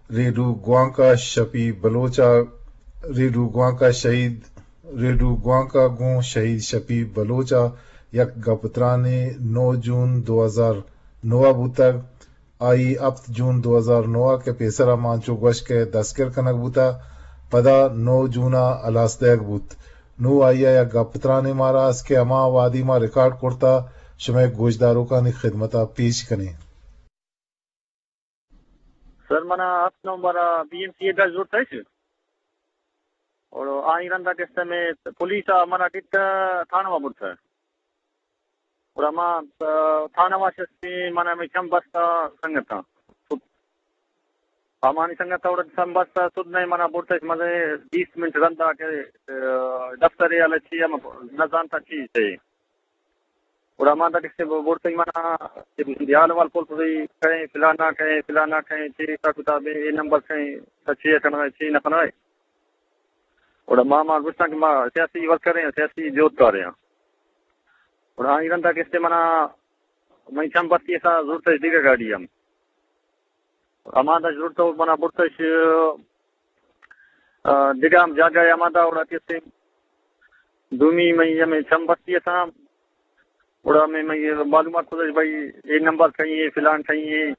ریڈوگواں کا شپی بلوچا ریڈوگواں کا شہید ریڈوگواں کا گوں شہید شپی بلوچا یک گپترانے 9 جون 2009 بوتا آئی 7 جون 2009 کے پیسرا مانچو گوش کے دسکر کنک بوتا پدا 9 جونا الاسدیک بوت نو آئیا یا گپترانے مارا اس کے اما وادی ما ریکارڈ کرتا شمع گوشداروں کا نی خدمتا پیش کنے سر منا 8 نومبر BMC کا ضرورت ہے اور آئی رندا کے میں پولیس منا ٹٹ تھانہ بڑتا ہے اور اما تھانہ واشی منا میں چم بستا سنگتا ہمانی سنگت اور چم بستا سود نہیں منا بڑتا ہے مجھے 20 منٹ رندا کے دفتر یا لچی ہم نظام تا چیز ہے اور ہمارا کس سے بڑھتے ہی مانا دیال وال پول پوری کہیں فلانا کہیں چیز کا کتابیں یہ نمبر کہیں سچی کرنا ہے چیز نہ کرنا ہے اور ماں گستا کہ ماں سیاسی ورک کر رہے ہیں سیاسی جوت کر رہے ہیں اور ہاں ایران تک اس سے مانا میں چم بستی ایسا ضرورت ہے دیگر گاڑی ہم ہمارا ضرورت ہو مانا بڑھتا ہے دیگر ہم جا گئے ہمارا اور کس سے دومی میں ہمیں چم بستی ایسا اور ہمیں معلومات خود بھائی یہ نمبر کہیں فلان کہیں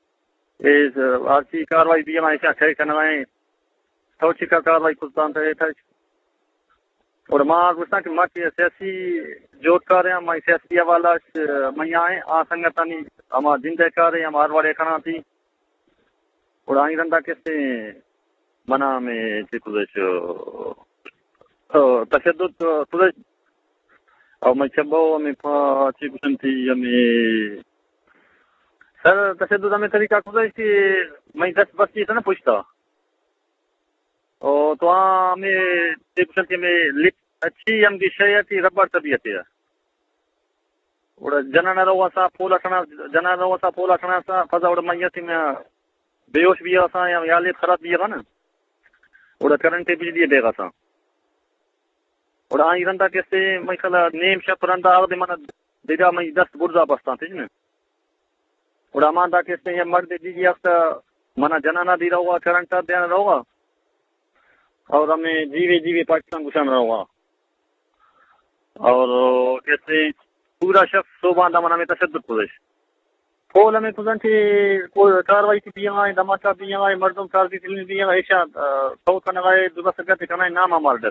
آرسی کاروائی بھی ہمیں ایسا کھڑے کرنا ہے توچی کا کاروائی خود تانتا ہے اور ماں گستا کہ ماں کی سیاسی جوت کر رہے ہیں میں سیاسی والا میں آئے آ سنگتانی ہم زندہ کر رہے ہیں ہم آروارے کھانا تھی اور آئی رندا کس سے منا میں تشدد خود اور میں چبو ہمیں اچھی قسم تھی ہمیں سر تشدد ہمیں طریقہ خود ہے کہ میں 10 بستی تھا نا پوچھتا اور تو وہاں ہمیں قسم کی میں اچھی ہم کی شیعتی ربڑ طبیعت ہے اور جنانا رہا سا پھول اٹھنا جنانا رہا سا پھول اٹھنا سا فضا اور میں تھی میں بے ہوش بھی آسا یا حالت خراب بھی ہے نا اور کرنٹ بجلی دے گا سا اور آئی رندا کیسے میں خلا نیم شپ رندا آگے منا دیگا میں 10 برزا بستا تھی نا اور اماندا کیسے یہ مرد دیجیے آپ منا جنانا دی رہا کرنٹ دینا رہا اور ہمیں جیوے پاکستان گھسانا رہا اور کیسے پورا شخص صوبہ منا میں تشدد پردیش پھول ہمیں خودن تھی کوئی کاروائی کی بھی آئے دھماکہ بھی آئے مردم کاروائی کی بھی آئے ایشا سعود کا نگائے دوبارہ سکتے کرنا نام ہمار دس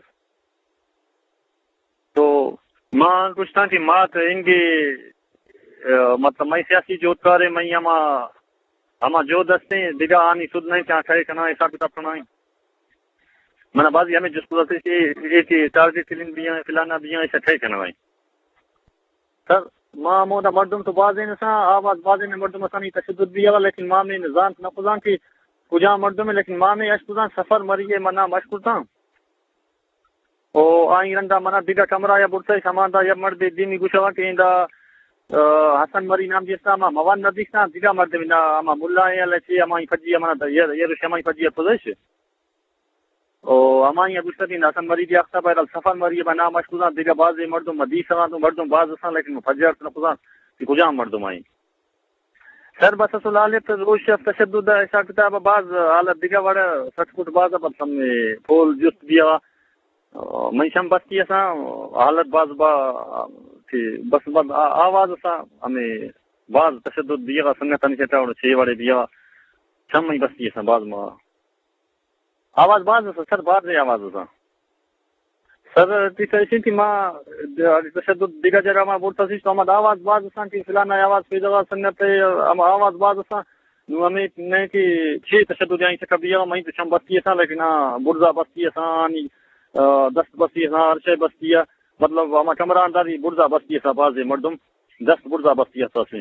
تو ماں کچھ تھا کہ ماں ان کی مطلب میں سیاسی جوت کارے میں ہما جو دستے دیگا آنی سود نہیں چاہ کھڑے کرنا ایسا کتاب کرنا ہے منا بازی ہمیں جس کو ایک ٹارگیٹ کلنگ بھی ہیں فلانا بھی ہیں ایسا کھڑے کرنا ہے سر ماں مودا مردم تو بعض انسان آواز بعض نے مردم آسانی تشدد بھی ہے لیکن ماں میں نظام نقضان کی کجا مردم ہے لیکن ماں میں اشکوزان سفر مریے منا مشکوزاں او آئی رندا منا دیگا کمرہ یا بڑتا ہے سماندا یا مرد دینی گوشوا کہ اندا حسن مری نام جیسا ما موان ندیسا دیگا مرد بنا اما ملا ہے لچی اما فجی منا یہ رشما فجی پوزش او اما یہ گشتین حسن مری دی اختا پر سفر مری بنا مشکوزان دیگا بعض مردم مدیسا تو مردم بعض اساں لیکن فجر نقضان کہ کجا مردم آئی سر بس سلالت روش تشدد ایسا کتاب بعض حالت دیگا وڑا سچ کچھ بعض پر سم پھول جست دیا میں شم بستی اساں حالت بعض با کہ بس بعض آواز اساں ہمیں بعض تشدد دیا سنگتن چٹا اور چھ وڑے دیا شم میں بستی اساں بعض ما آواز بعض سر بعض آواز اساں سر تیسری تھی ماں تشدد دیگا جگہ ما بولتا سی تو ہم آواز بعض اساں کی فلانا آواز پہ جگہ سنگت ہم آواز بعض اساں نو ہمیں نہیں کہ چھ تشدد یہیں سے کبھی میں تو شم بستی اساں لیکن برزا بستی اساں 10 بستی ہر بستی مطلب ہما کمرہ اندازی برزا بستی ہے باز مردم 10 برزا بستی ہے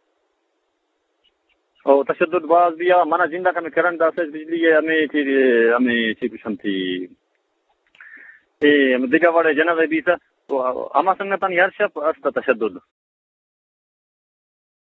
اور تشدد باز بھی منا زندہ کا میں کرن دا سے بجلی ہے ہمیں قسم تھی دیگا وڑے جنازے بھی تو ہما سنگتن ہر شب است تشدد